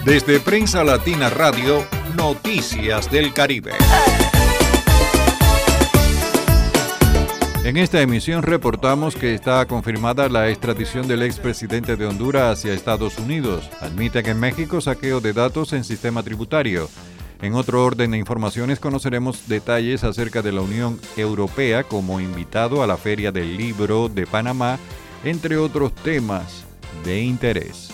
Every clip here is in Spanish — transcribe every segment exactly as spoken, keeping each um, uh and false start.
Desde Prensa Latina Radio, Noticias del Caribe. En esta emisión reportamos que está confirmada la extradición del expresidente de Honduras hacia Estados Unidos. Admiten en México saqueo de datos en sistema tributario. En otro orden de informaciones conoceremos detalles acerca de la Unión Europea como invitado a la Feria del Libro de Panamá, entre otros temas de interés.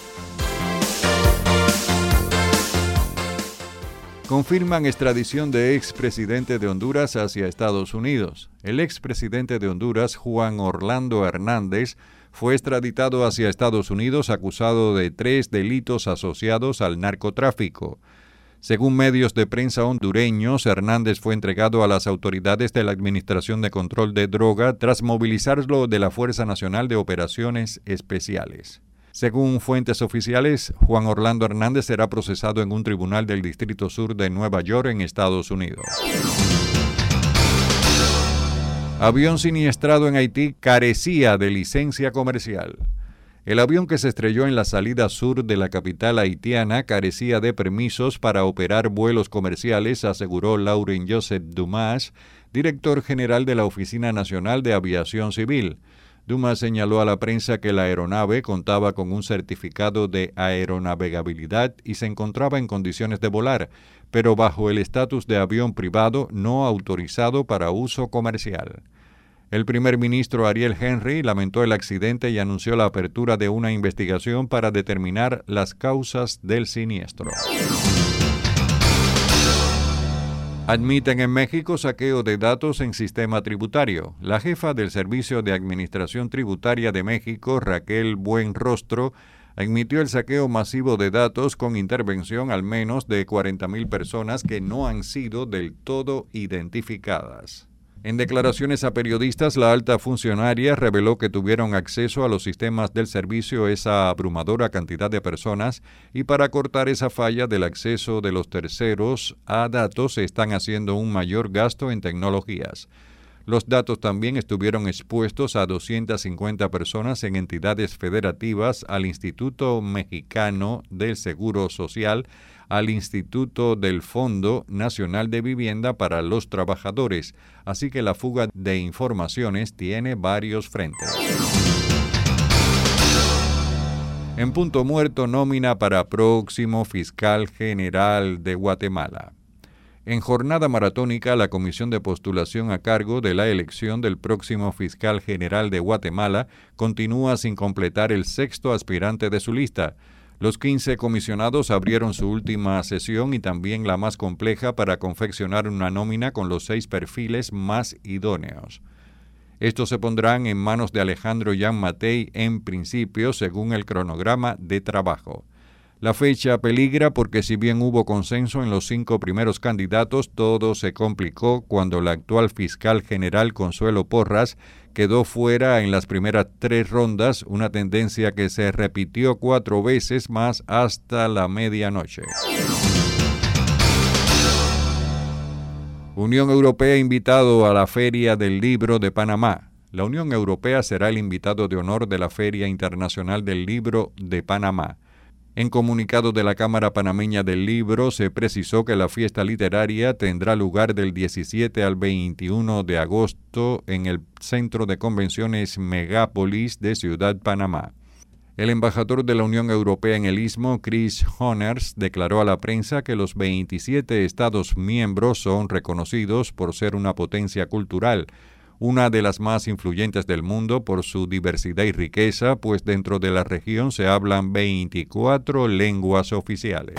Confirman extradición de expresidente de Honduras hacia Estados Unidos. El expresidente de Honduras, Juan Orlando Hernández, fue extraditado hacia Estados Unidos acusado de tres delitos asociados al narcotráfico. Según medios de prensa hondureños, Hernández fue entregado a las autoridades de la Administración de Control de Droga tras movilizarlo de la Fuerza Nacional de Operaciones Especiales. Según fuentes oficiales, Juan Orlando Hernández será procesado en un tribunal del Distrito Sur de Nueva York en Estados Unidos. Avión siniestrado en Haití carecía de licencia comercial. El avión que se estrelló en la salida sur de la capital haitiana carecía de permisos para operar vuelos comerciales, aseguró Laurent Joseph Dumas, director general de la Oficina Nacional de Aviación Civil. Dumas señaló a la prensa que la aeronave contaba con un certificado de aeronavegabilidad y se encontraba en condiciones de volar, pero bajo el estatus de avión privado no autorizado para uso comercial. El primer ministro Ariel Henry lamentó el accidente y anunció la apertura de una investigación para determinar las causas del siniestro. Admiten en México saqueo de datos en sistema tributario. La jefa del Servicio de Administración Tributaria de México, Raquel Buenrostro, admitió el saqueo masivo de datos con intervención al menos de cuarenta mil personas que no han sido del todo identificadas. En declaraciones a periodistas, la alta funcionaria reveló que tuvieron acceso a los sistemas del servicio esa abrumadora cantidad de personas y para cortar esa falla del acceso de los terceros a datos se están haciendo un mayor gasto en tecnologías. Los datos también estuvieron expuestos a doscientas cincuenta personas en entidades federativas, al Instituto Mexicano del Seguro Social, al Instituto del Fondo Nacional de Vivienda para los Trabajadores, así que la fuga de informaciones tiene varios frentes. En punto muerto, nómina para próximo fiscal general de Guatemala. En jornada maratónica, la Comisión de Postulación a cargo de la elección del próximo fiscal general de Guatemala continúa sin completar el sexto aspirante de su lista. Los quince comisionados abrieron su última sesión y también la más compleja para confeccionar una nómina con los seis perfiles más idóneos. Estos se pondrán en manos de Alejandro Gianmattei en principio, según el cronograma de trabajo. La fecha peligra porque si bien hubo consenso en los cinco primeros candidatos, todo se complicó cuando la actual fiscal general Consuelo Porras quedó fuera en las primeras tres rondas, una tendencia que se repitió cuatro veces más hasta la medianoche. Unión Europea invitado a la Feria del Libro de Panamá. La Unión Europea será el invitado de honor de la Feria Internacional del Libro de Panamá. En comunicado de la Cámara Panameña del Libro se precisó que la fiesta literaria tendrá lugar del diecisiete al veintiuno de agosto en el Centro de Convenciones Megápolis de Ciudad Panamá. El embajador de la Unión Europea en el Istmo, Chris Honers, declaró a la prensa que los veintisiete Estados miembros son reconocidos por ser una potencia cultural, una de las más influyentes del mundo por su diversidad y riqueza, pues dentro de la región se hablan veinticuatro lenguas oficiales.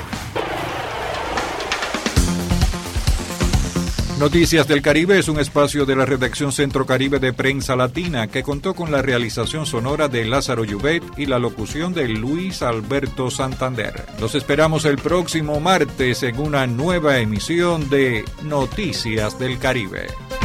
Noticias del Caribe es un espacio de la redacción Centro Caribe de Prensa Latina que contó con la realización sonora de Lázaro Llubet y la locución de Luis Alberto Santander. Los esperamos el próximo martes en una nueva emisión de Noticias del Caribe.